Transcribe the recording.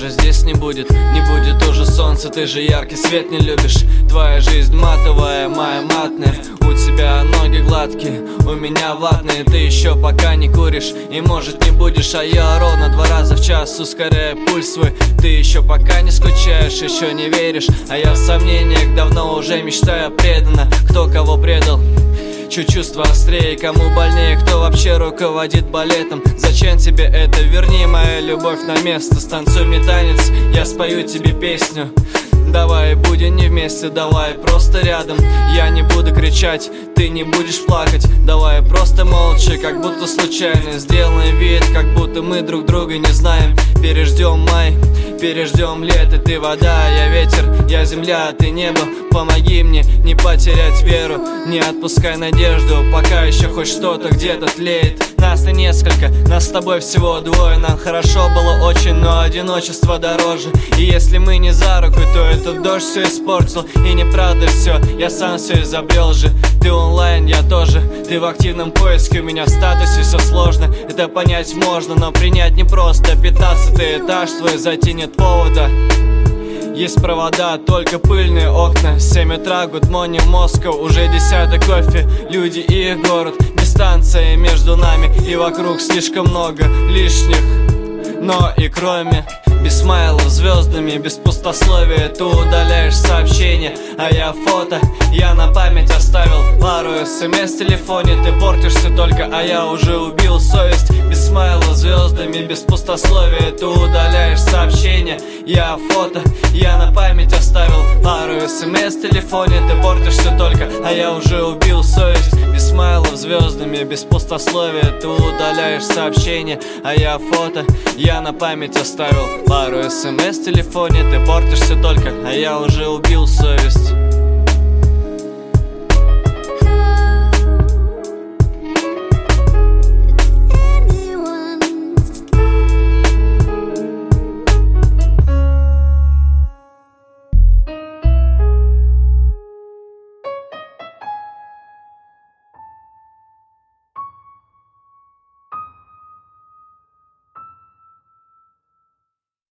уже здесь не будет. Не будет уже солнца, ты же яркий свет не любишь. Твоя жизнь матовая, моя матная. У тебя ноги гладкие, у меня ватные. Ты еще пока не куришь и может не будешь. А я ровно 2 раза в час ускоряю пульс свой. Ты еще пока не скучаешь, еще не веришь. А я в сомнениях давно уже мечтаю преданно. Кто кого предал? Чуть чувства острее, кому больнее, кто вообще руководит балетом? Зачем тебе это? Верни мою любовь на место. Станцуй мне танец, я спою тебе песню. Давай будем не вместе, давай просто рядом. Я не буду кричать, ты не будешь плакать. Давай просто молча, как будто случайно. Сделай вид, как будто мы друг друга не знаем. Переждем май, переждем лето. Ты вода, я ветер, я земля, ты небо. Помоги мне не потерять веру, не отпускай надежду, пока еще хоть что-то где-то тлеет. Нас не несколько, нас с тобой всего 2. Нам хорошо было очень, но одиночество дороже. И если мы не за руку, то этот дождь все испортил. И неправда все, я сам все изобрел же. Ты онлайн, я тоже, ты в активном поиске. У меня в статусе все сложно, это понять можно, но принять непросто. 15-й этаж твой, зайти нет повода. Есть провода, только пыльные окна. 7 утра, good morning, Москва. Уже 10-й кофе, люди и их город. Дистанция между нами и вокруг слишком много лишних. Но и кроме без смайлов, звездами, без пустословия. Ты удаляешь сообщения, а я фото. Я на память оставил пару смс в телефоне. Ты портишься только, а я уже убил совесть. Без смайлов, звездами, без пустословия. Ты удаляешь сообщения, я фото. Я на память оставил пару смс в телефоне. Ты портишься только, а я уже убил совесть. Без смайлов, звездами, без пустословия. Ты удаляешь сообщения, а я фото. Я на память оставил пару смс в телефоне. Ты портишься только, а я уже убил совесть.